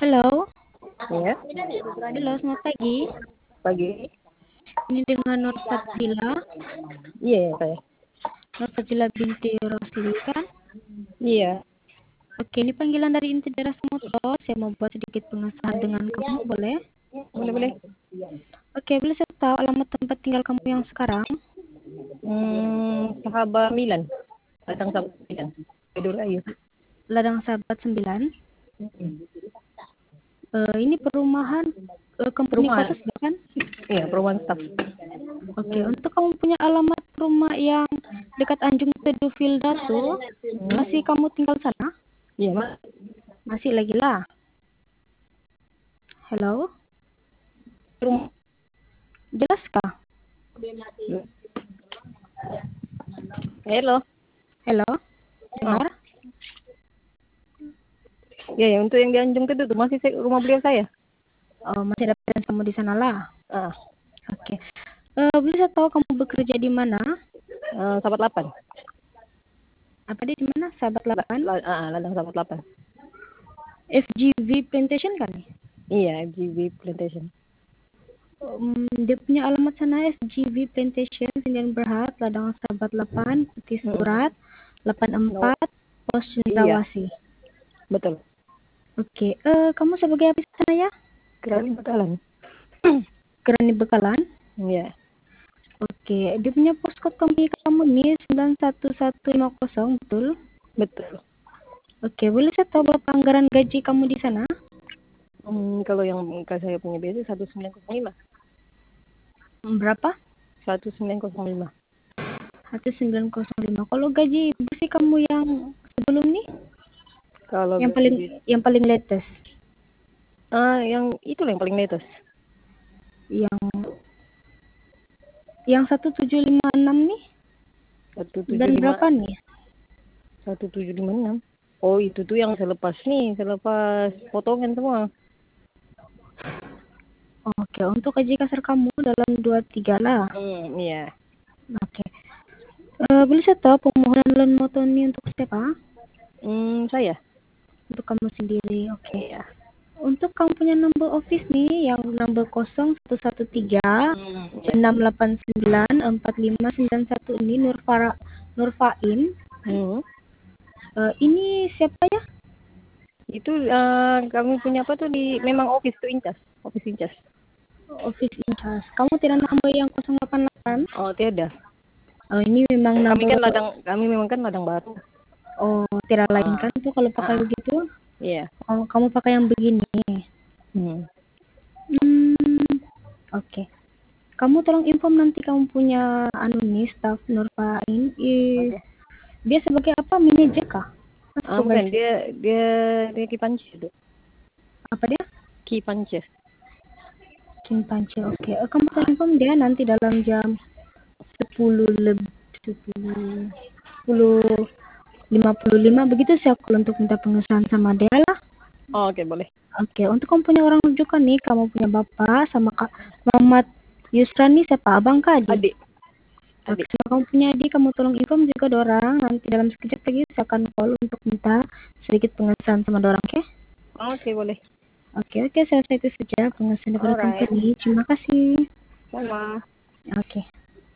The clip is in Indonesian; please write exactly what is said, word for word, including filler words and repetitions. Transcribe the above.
Halo. Iya. Halo, selamat pagi. Pagi. Ini dengan Nur Fadila. Iya, saya. Nur Fadila binti Rosli kan? Iya. Oke, ini panggilan dari inti Deras Motor. Saya mau buat sedikit pengesahan dengan kamu, boleh? Boleh, boleh. Oke, boleh saya tahu alamat tempat tinggal kamu yang sekarang? Hmm, Sahabat Milan. Datang Sahabat Milan. Tidur ayu. Ladang Sahabat sembilan. Hmm. Eh, ini perumahan eh, company Perumahan. quarters kan? Iya, perumahan staff. Oke, untuk kamu punya alamat rumah yang dekat Anjung Teduh Vildatu, masih kamu tinggal sana? Iya, Mak. Masih lagi lah. Halo? Rumah. Jelaskah? Halo. Halo? Oh. Dengar? Iya, ya, untuk yang di Anjung itu tuh masih se- rumah beliau saya. Oh, masih ada parents kamu di sana lah. Ah, Oke. Eh, boleh saya tahu kamu bekerja di mana? eh, Sahabat delapan. Apa dia di mana? Sahabat La, delapan. la, ah, ladang Sahabat delapan. F G V Plantation kan? Iya, F G B Plantation. Um, dia punya alamat sana F G V Plantation, Sendirian Berhad, Ladang Sahabat delapan, Putih Mm-mm. Surat, No. delapan empat, Pos Iya, Cendrawasih. betul. Oke. Eh, kamu sebagai apa di sana ya? Keren bekalan. Kerani Bekalan. Iya. Oke. Dia punya postcode company kamu nih sembilan satu satu lima nol, betul? Betul. Oke. Boleh saya tahu berapa anggaran gaji kamu di sana? Hmm, kalau yang saya punya biasa satu sembilan nol lima. Berapa? Satu sembilan nol lima. satu sembilan nol lima. Kalau gaji bersih kamu yang sebelum nih, Kalau yang gaji paling bis- yang paling latest, ah, yang itu yang paling latest. yang yang satu tujuh lima enam nih, Satu tujuh dan lima berapa nih? satu tujuh lima enam. Oh, itu tuh yang selepas nih, selepas potongan semua. Oke, untuk gaji kasar kamu dalam dua tiga lah. Hmm, iya. Oke. Eh, boleh saya tahu permohonan loan motor ini untuk siapa? Hmm, saya. Untuk kamu sendiri. Oke. Iya. Untuk kamu punya number office nih yang number nol satu satu tiga Hmm, iya. enam delapan sembilan empat lima sembilan satu ini Nurfara Nurfain. Hmm. Eh, ini siapa ya? Itu eh, kami punya apa tuh di memang office tuh Incas, office Incas. Office in charge. Kamu tidak nambah yang nol delapan delapan? Oh, tidak. Oh, ini memang Kami number. kan ladang, kami memang kan ladang baru. Oh, tidak lain Ah, kan tuh kalau pakai ah, begitu? iya. Oh, kamu pakai yang begini. Hmm. Hmm, oke. Kamu tolong inform nanti kamu punya anu nih staff Nurfain. Eh, Oke. dia sebagai apa? Manajer kah? Ah, bukan Supervisor? dia dia dia kipanci itu. Apa dia? Kipanci. Kim Pance. Oke. Eh, kamu tolong inform dia nanti dalam jam sepuluh lebih sepuluh sepuluh lima puluh lima begitu saya call untuk minta pengesahan sama dia lah. Oh, oke, boleh. Oke, untuk kamu punya orang rujukan nih, kamu punya bapak sama Kak Muhammad Yusran nih siapa? Abang kah adik? Adik. Oke, Adik. sama kamu punya adik, kamu tolong inform juga dorang. Nanti dalam sekejap lagi saya akan call untuk minta sedikit pengesahan sama dorang, oke? Oke, boleh. Oke, oke, saya rasa itu saja pengesahan daripada Alright. company. Terima kasih. Sama. Oke.